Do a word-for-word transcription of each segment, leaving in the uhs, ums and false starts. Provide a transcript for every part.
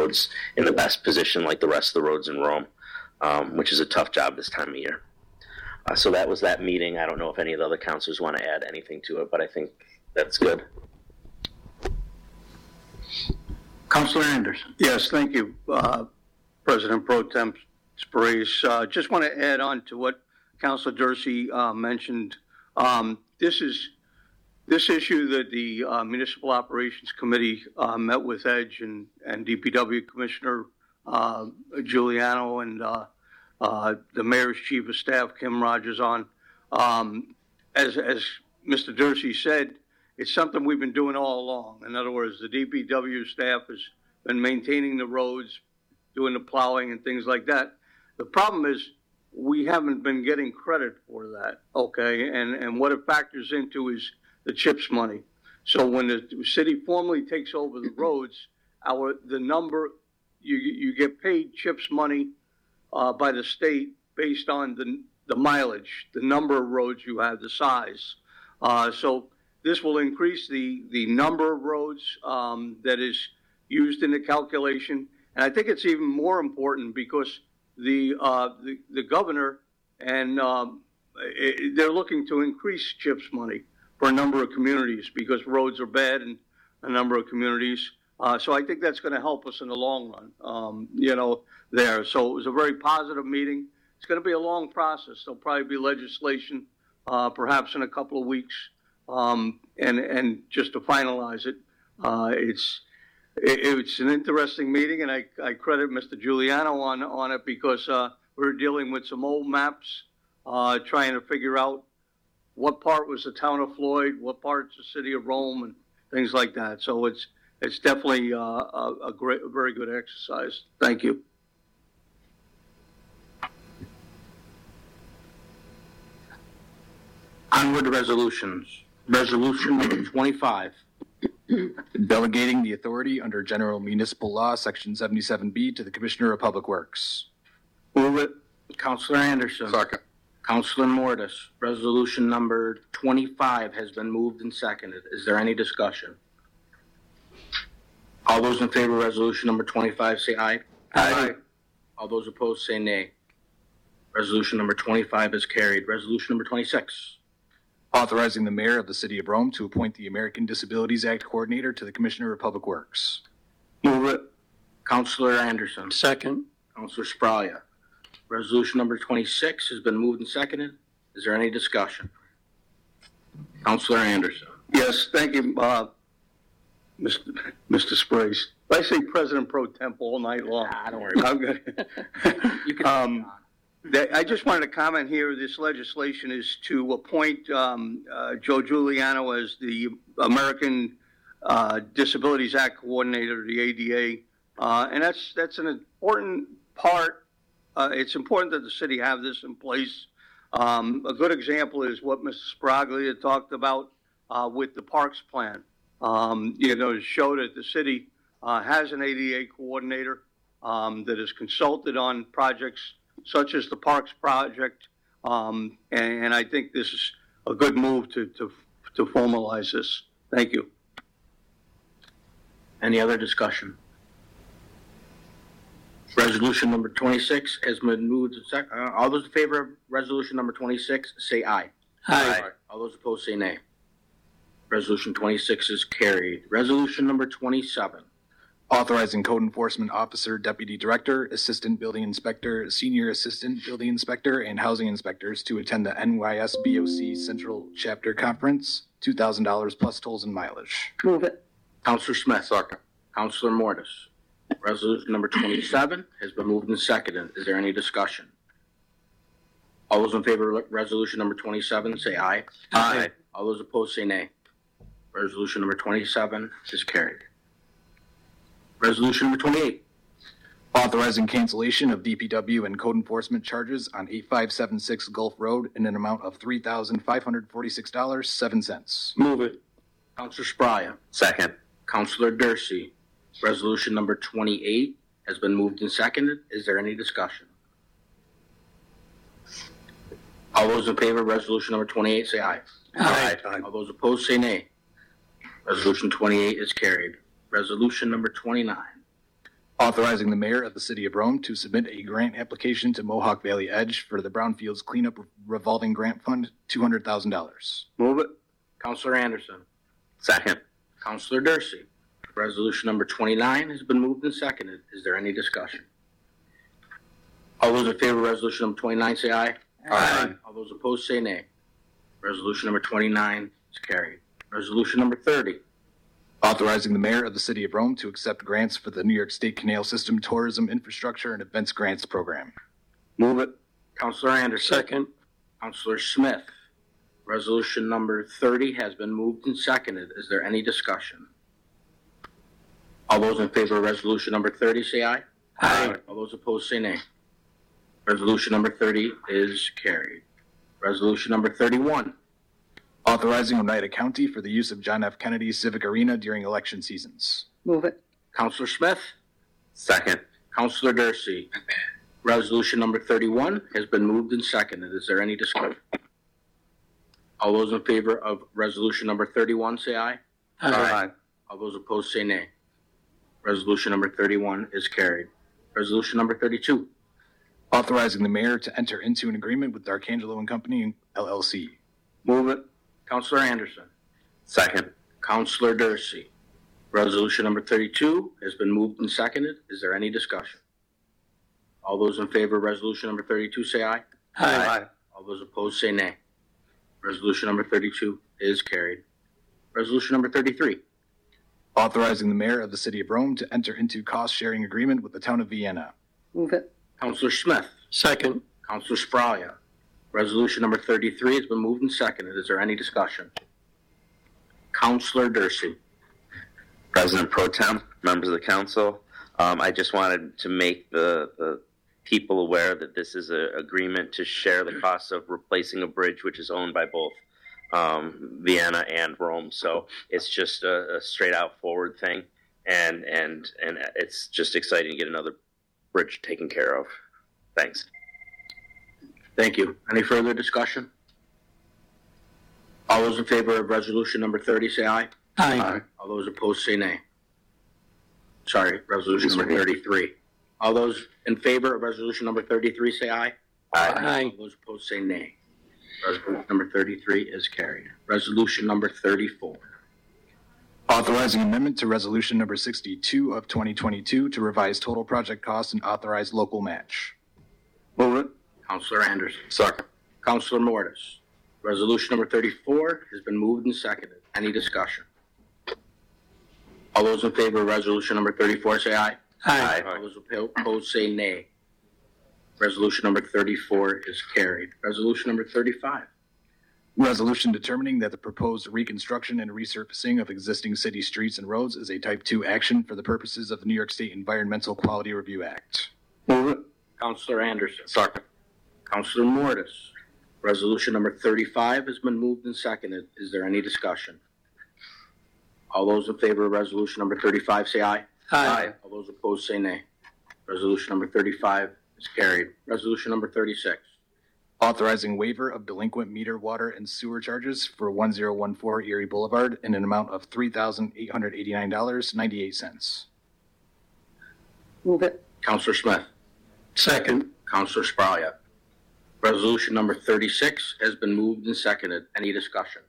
roads in the best position like the rest of the roads in Rome, um, which is a tough job this time of year. Uh, so that was that meeting. I don't know if any of the other councilors want to add anything to it, but I think that's good. Councilor Anderson. Yes, thank you, uh, President Pro Tem Sprague. Uh, just want to add on to what Councilor Dursey uh, mentioned. Um, this is this issue that the uh, Municipal Operations Committee uh, met with Edge and, and D P W Commissioner uh, Giuliano and uh, uh, the Mayor's Chief of Staff, Kim Rogers, on. Um, as, as Mister Dursey said, it's something we've been doing all along. In other words, the D P W staff has been maintaining the roads, doing the plowing and things like that. The problem is we haven't been getting credit for that, okay? And, and what it factors into is the CHIPS money. So when the city formally takes over the roads, our the number, you, you get paid CHIPS money uh, by the state based on the, the mileage, the number of roads you have, the size. Uh, so this will increase the, the number of roads um, that is used in the calculation. And I think it's even more important because the uh, the, the governor and um, it, they're looking to increase CHIPS money for a number of communities because roads are bad in a number of communities. Uh, so I think that's going to help us in the long run, um, you know, there. So it was a very positive meeting. It's going to be a long process. There'll probably be legislation uh, perhaps in a couple of weeks. Um, and, and just to finalize it, uh, it's, it, it's an interesting meeting, and I, I credit Mister Giuliano on, on it because, uh, we're dealing with some old maps, uh, trying to figure out what part was the town of Floyd, what part's the city of Rome, and things like that. So it's, it's definitely, uh, a, a great, a very good exercise. Thank you. Onward to resolutions. Resolution number twenty-five. Delegating the authority under General Municipal Law, Section seventy-seven B, to the Commissioner of Public Works. Move it. Councilor Anderson. Second. Councilor Mortis. Resolution number twenty-five has been moved and seconded. Is there any discussion? All those in favor of resolution number twenty-five say aye. Aye. All those opposed say nay. Resolution number twenty-five is carried. Resolution number twenty-six. Authorizing the mayor of the city of Rome to appoint the American Disabilities Act coordinator to the Commissioner of Public Works. Move it. Councilor Anderson. Second. Councilor Sprague. Resolution number twenty-six has been moved and seconded. Is there any discussion? Councilor Anderson. Yes, thank you, uh, Mister Mister Sprague. I say President Pro Temp all night long. Ah, don't worry. I'm good. You can um, that, I just wanted to comment here. This legislation is to appoint um, uh, Joe Giuliano as the American uh, Disabilities Act coordinator, the A D A, uh, and that's that's an important part. Uh, it's important that the city have this in place. Um, a good example is what Mister Sprague had talked about uh, with the parks plan. Um, you know, to show that the city uh, has an A D A coordinator um, that is consulted on projects such as the parks project, um, and, and I think this is a good move to, to to formalize this. Thank you. Any other discussion? Resolution number twenty-six has been moved and sec- uh, all those in favor of resolution number twenty-six say aye. Aye. All those opposed say nay. Resolution twenty-six is carried. Resolution number twenty-seven. Authorizing Code Enforcement Officer, Deputy Director, Assistant Building Inspector, Senior Assistant Building Inspector, and Housing Inspectors to attend the N Y S B O C Central Chapter Conference, two thousand dollars plus tolls and mileage. Move it. Councilor Smith. Second. Councilor Mortis. Resolution number twenty-seven has been moved and seconded. Is there any discussion? All those in favor of resolution number twenty-seven say aye. Aye. All those opposed say nay. Resolution number twenty-seven is carried. Resolution number twenty-eight. Authorizing cancellation of D P W and code enforcement charges on eighty-five seventy-six Gulf Road in an amount of three thousand five hundred forty-six dollars and seven cents. Move it. Councilor Sprague. Second. Councilor Dursey. Resolution number twenty-eight has been moved and seconded. Is there any discussion? All those in favor of resolution number twenty-eight say aye. Aye. All those opposed say nay. Resolution twenty-eight is carried. Resolution number twenty-nine. Authorizing the mayor of the city of Rome to submit a grant application to Mohawk Valley Edge for the Brownfields Cleanup Revolving Grant Fund, two hundred thousand dollars. Move it. Counselor Anderson. Second. Counselor Dercy. Resolution number twenty-nine has been moved and seconded. Is there any discussion? All those in favor of resolution number twenty-nine say aye. Aye. All those opposed say nay. Resolution number twenty-nine is carried. Resolution number thirty. Authorizing the mayor of the city of Rome to accept grants for the New York State Canal System Tourism Infrastructure and Events Grants Program. Move it. Counselor Anderson. Second. Counselor Smith. Resolution number thirty has been moved and seconded. Is there any discussion? All those in favor of resolution number thirty say aye. Aye. All those opposed say nay. Resolution number thirty is carried. Resolution number thirty-one. Authorizing Oneida County for the use of John F. Kennedy Civic Arena during election seasons. Move it. Counselor Smith. Second. Counselor Dercy. Resolution number thirty-one has been moved and seconded. Is there any discussion? All those in favor of resolution number thirty-one say aye. Aye. All those opposed say nay. Resolution number thirty-one is carried. Resolution number thirty-two. Authorizing the mayor to enter into an agreement with D'Arcangelo and Company, L L C. Move it. Counselor Anderson. Second. Counselor Dercy. Resolution number thirty-two has been moved and seconded. Is there any discussion? All those in favor of resolution number thirty-two say aye. Aye. All those opposed say nay. Resolution number thirty-two is carried. Resolution number thirty-three. Authorizing the mayor of the city of Rome to enter into cost-sharing agreement with the town of Vienna. Move it. Counselor Smith. Second. Counselor Spralia. Resolution number thirty-three has been moved and seconded. Is there any discussion? Counselor Dercy. President Pro Tem, members of the council, um, I just wanted to make the, the people aware that this is an agreement to share the costs of replacing a bridge which is owned by both um, Vienna and Rome. So it's just a, a straight out forward thing, and and and it's just exciting to get another bridge taken care of. Thanks. Thank you. Any further discussion? All those in favor of resolution number thirty say aye. Aye. All those opposed say nay. Sorry, resolution number thirty-three. All those in favor of resolution number thirty-three say aye. Aye. All those opposed say nay. Resolution number thirty-three is carried. Resolution number thirty-four. Authorizing amendment to resolution number sixty-two of twenty twenty-two to revise total project costs and authorize local match. Move it. Counselor Anderson. Second. Counselor Mortis. Resolution number thirty-four has been moved and seconded. Any discussion? All those in favor of resolution number thirty-four say aye. Aye. All those opposed say nay. Resolution number thirty-four is carried. Resolution number thirty-five. Resolution determining that the proposed reconstruction and resurfacing of existing city streets and roads is a type two action for the purposes of the New York State Environmental Quality Review Act. Move it. Counselor Anderson. Second. Counselor Mortis. Resolution number thirty-five has been moved and seconded. Is there any discussion? All those in favor of resolution number thirty-five say aye. Aye. All those opposed say nay. Resolution number thirty-five is carried. Resolution number thirty-six. Authorizing waiver of delinquent meter, water, and sewer charges for one zero one four Erie Boulevard in an amount of three thousand eight hundred eighty-nine dollars and ninety-eight cents. Move it. Counselor Smith. Second. Counselor Spralia. Resolution number thirty-six has been moved and seconded. Any discussion?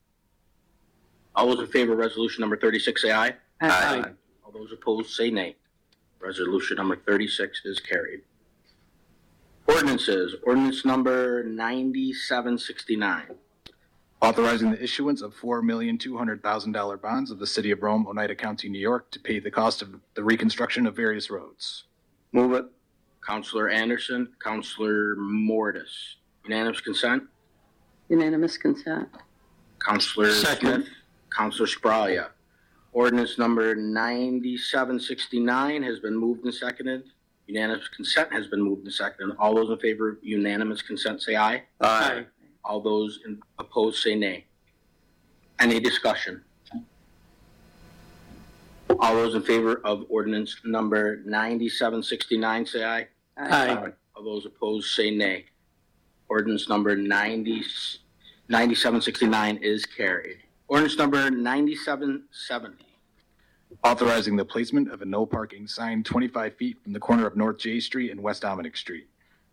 All those in favor of resolution number thirty-six say aye. Aye. All those opposed say nay. Resolution number thirty-six is carried. Ordinances. Ordinance number ninety-seven sixty-nine. Authorizing the issuance of four million two hundred thousand dollars bonds of the City of Rome, Oneida County, New York, to pay the cost of the reconstruction of various roads. Move it. Counselor Anderson. Counselor Mortis. Unanimous consent? Unanimous consent. Counselor Second. Smith. Counselor Spralia. Ordinance number ninety-seven sixty-nine has been moved and seconded. Unanimous consent has been moved and seconded. All those in favor of unanimous consent say aye. Aye. All those in opposed say nay. Any discussion? All those in favor of ordinance number ninety-seven sixty-nine say aye. Aye. All those opposed say nay. Ordinance number ninety, ninety-seven sixty-nine is carried. Ordinance number ninety-seven seventy. Authorizing the placement of a no parking sign twenty-five feet from the corner of North J Street and West Dominic Street.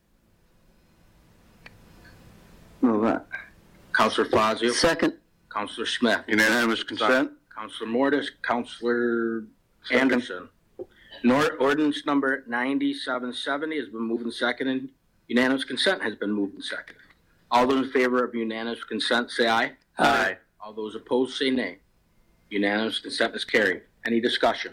Move that. Counselor Fazio. Second. Counselor Smith. Unanimous consent? Counselor Mortis. Counselor Second. Anderson. Nor- ordinance number ninety-seven seventy has been moved and seconded. Unanimous consent has been moved and seconded. All those in favor of unanimous consent, say aye. Aye. All those opposed, say nay. Unanimous consent is carried. Any discussion?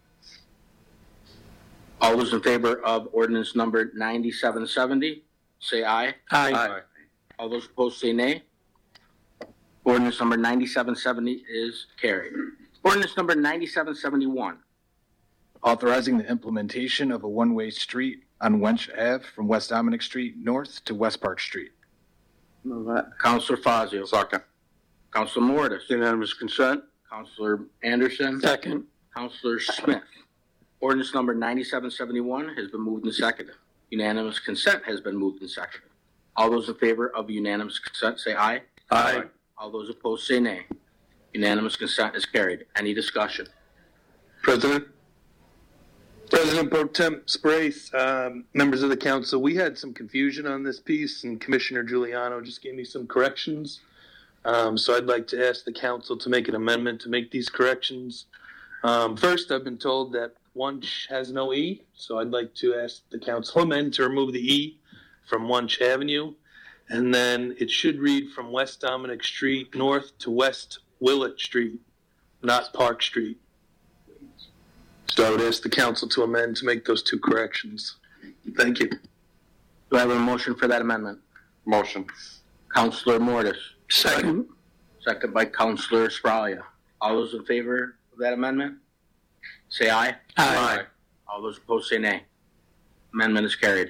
All those in favor of ordinance number ninety-seven seventy, say aye. Aye. All those opposed, say nay. Ordinance number ninety-seven seventy is carried. Ordinance number ninety-seven seventy-one. Authorizing the implementation of a one-way street on Wench Ave from West Dominic Street north to West Park Street. Move that. Counselor Fazio. Second. Counselor Mortis. Unanimous consent? Counselor Anderson. Second. Counselor Smith. Ordinance number ninety-seven seventy-one has been moved and seconded. Unanimous consent has been moved and seconded. All those in favor of unanimous consent, say aye. Aye. All those opposed, say nay. Unanimous consent is carried. Any discussion? President? President Pro Tem Sprace, um, members of the council, we had some confusion on this piece, and Commissioner Giuliano just gave me some corrections. Um, so I'd like to ask the council to make an amendment to make these corrections. Um, first, I've been told that Wunsch has no E, so I'd like to ask the council amend to remove the E from Wunsch Avenue. And then it should read from West Dominic Street north to West Willett Street, not Park Street. So I would ask the council to amend to make those two corrections. Thank you. Do I have a motion for that amendment? Motion. Counselor Mortis. Second. Second by Counselor Spralia. All those in favor of that amendment, say aye. Aye. All those opposed, say nay. Amendment is carried.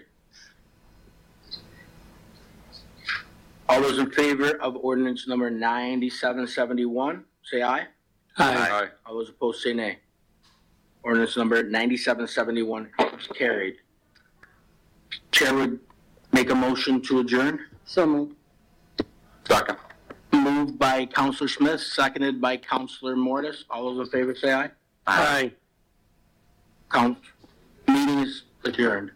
All those in favor of ordinance number ninety-seven seventy-one, say aye. Aye. All those opposed, say nay. Ordinance number ninety-seven seventy-one is carried. Chair would make a motion to adjourn. So moved. Second. Moved by Counselor Smith, seconded by Counselor Mortis. All those in favor say aye. Aye. Count. Meeting is adjourned.